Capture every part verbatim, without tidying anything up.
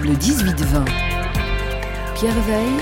Le dix-huit vingt. Pierre Veille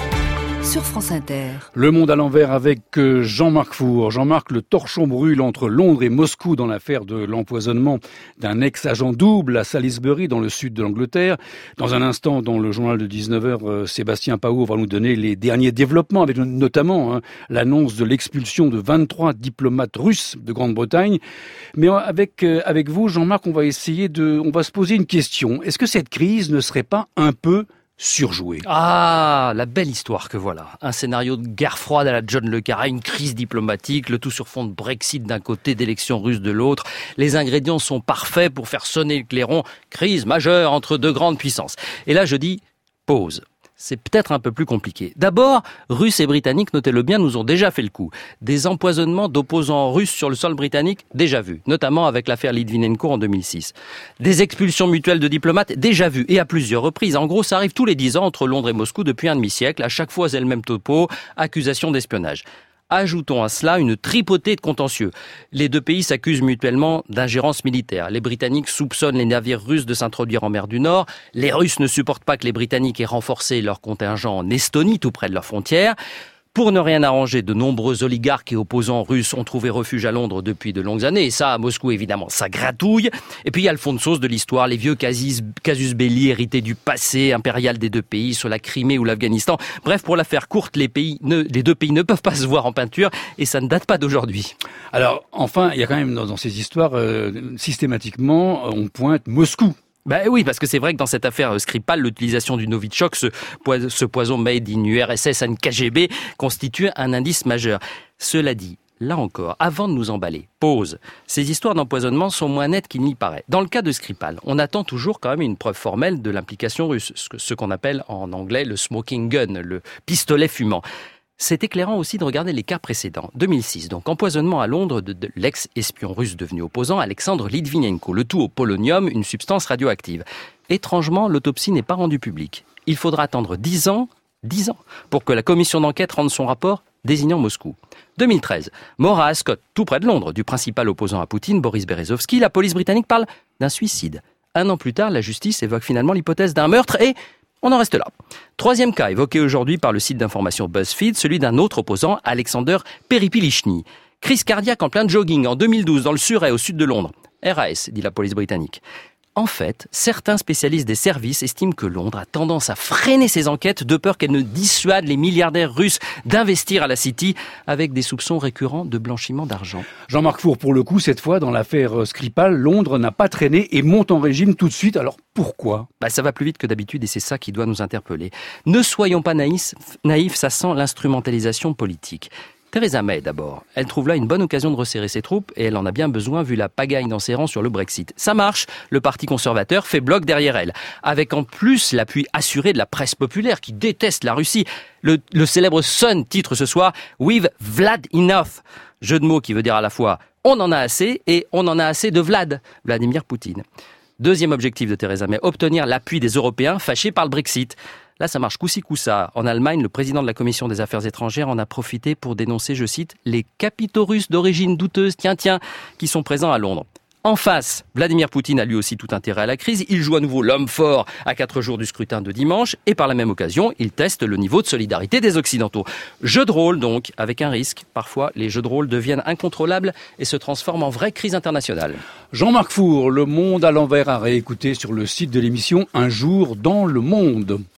sur France Inter. Le monde à l'envers avec Jean-Marc Four. Jean-Marc, le torchon brûle entre Londres et Moscou dans l'affaire de l'empoisonnement d'un ex-agent double à Salisbury dans le sud de l'Angleterre. Dans un instant, dans le journal de dix-neuf heures, Sébastien Paour va nous donner les derniers développements avec notamment hein, l'annonce de l'expulsion de vingt-trois diplomates russes de Grande-Bretagne. Mais avec, avec vous, Jean-Marc, on va essayer de, on va se poser une question. Est-ce que cette crise ne serait pas un peu surjoué? Ah, la belle histoire que voilà. Un scénario de guerre froide à la John le Carré, une crise diplomatique, le tout sur fond de Brexit d'un côté, d'élections russes de l'autre. Les ingrédients sont parfaits pour faire sonner le clairon. Crise majeure entre deux grandes puissances. Et là, je dis pause. C'est peut-être un peu plus compliqué. D'abord, Russes et Britanniques, notez-le bien, nous ont déjà fait le coup. Des empoisonnements d'opposants russes sur le sol britannique, déjà vus, notamment avec l'affaire Litvinenko en deux mille six. Des expulsions mutuelles de diplomates, déjà vues, et à plusieurs reprises. En gros, ça arrive tous les dix ans entre Londres et Moscou depuis un demi-siècle. À chaque fois, c'est le même topo, accusation d'espionnage. Ajoutons à cela une tripotée de contentieux. Les deux pays s'accusent mutuellement d'ingérence militaire. Les Britanniques soupçonnent les navires russes de s'introduire en mer du Nord. Les Russes ne supportent pas que les Britanniques aient renforcé leur contingent en Estonie, tout près de leurs frontières. Pour ne rien arranger, de nombreux oligarques et opposants russes ont trouvé refuge à Londres depuis de longues années. Et ça, à Moscou, évidemment, ça gratouille. Et puis, il y a le fond de sauce de l'histoire, les vieux casus, casus belli hérités du passé impérial des deux pays, sur la Crimée ou l'Afghanistan. Bref, pour la faire courte, les, pays ne, les deux pays ne peuvent pas se voir en peinture et ça ne date pas d'aujourd'hui. Alors, enfin, il y a quand même dans, dans ces histoires, euh, systématiquement, on pointe Moscou. Ben oui, parce que c'est vrai que dans cette affaire Skripal, l'utilisation du Novichok, ce, poison, ce poison made in U R S S and K G B, constitue un indice majeur. Cela dit, là encore, avant de nous emballer, pause. Ces histoires d'empoisonnement sont moins nettes qu'il n'y paraît. Dans le cas de Skripal, on attend toujours quand même une preuve formelle de l'implication russe, ce qu'on appelle en anglais le smoking gun, le pistolet fumant. C'est éclairant aussi de regarder les cas précédents. deux mille six, donc empoisonnement à Londres de, de l'ex-espion russe devenu opposant Alexandre Litvinenko, le tout au polonium, une substance radioactive. Étrangement, l'autopsie n'est pas rendue publique. Il faudra attendre dix ans, dix ans, pour que la commission d'enquête rende son rapport désignant Moscou. deux mille treize, mort à Ascot, tout près de Londres, du principal opposant à Poutine, Boris Berezovsky, la police britannique parle d'un suicide. Un an plus tard, la justice évoque finalement l'hypothèse d'un meurtre et on en reste là. Troisième cas évoqué aujourd'hui par le site d'information BuzzFeed, celui d'un autre opposant, Alexander Peripilichny. Crise cardiaque en plein jogging en deux mille douze dans le Surrey au sud de Londres. R A S, dit la police britannique. En fait, certains spécialistes des services estiment que Londres a tendance à freiner ses enquêtes de peur qu'elles ne dissuadent les milliardaires russes d'investir à la City avec des soupçons récurrents de blanchiment d'argent. Jean-Marc Four, pour le coup, cette fois, dans l'affaire Skripal, Londres n'a pas traîné et monte en régime tout de suite. Alors pourquoi ? Bah, ça va plus vite que d'habitude et c'est ça qui doit nous interpeller. Ne soyons pas naïfs, naïfs, ça sent l'instrumentalisation politique. Theresa May, d'abord. Elle trouve là une bonne occasion de resserrer ses troupes et elle en a bien besoin vu la pagaille dans ses rangs sur le Brexit. Ça marche, le parti conservateur fait bloc derrière elle, avec en plus l'appui assuré de la presse populaire qui déteste la Russie. Le, le célèbre Sun titre ce soir « We've Vlad enough », jeu de mots qui veut dire à la fois « on en a assez » et « on en a assez de Vlad », Vladimir Poutine. Deuxième objectif de Theresa May, obtenir l'appui des Européens fâchés par le Brexit. Là, ça marche coup-ci coup-ça. En Allemagne, le président de la Commission des Affaires étrangères en a profité pour dénoncer, je cite, « les capitaux russes d'origine douteuse, tiens, tiens, qui sont présents à Londres ». En face, Vladimir Poutine a lui aussi tout intérêt à la crise. Il joue à nouveau l'homme fort à quatre jours du scrutin de dimanche et par la même occasion, il teste le niveau de solidarité des Occidentaux. Jeu de rôle donc, avec un risque. Parfois, les jeux de rôle deviennent incontrôlables et se transforment en vraie crise internationale. Jean-Marc Four, Le Monde à l'envers à réécouter sur le site de l'émission Un jour dans le monde.